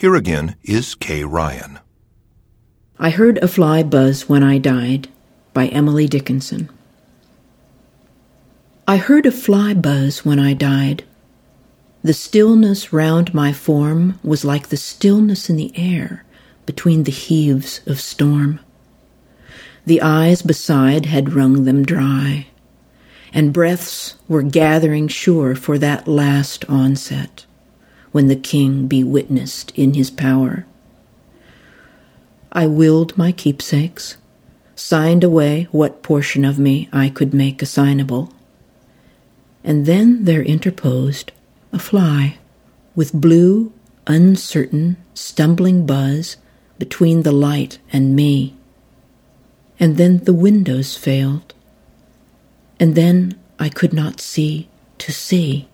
Here again is Kay Ryan. I Heard a Fly Buzz When I Died by Emily Dickinson. I heard a fly buzz when I died. The stillness round my form was like the stillness in the air between the heaves of storm. The eyes beside had wrung them dry, and breaths were gathering sure for that last onset, when the king be witnessed in his power. I willed my keepsakes, signed away what portion of me I could make assignable, and then there interposed a fly with blue, uncertain, stumbling buzz between the light and me. And then the windows failed, and then I could not see to see.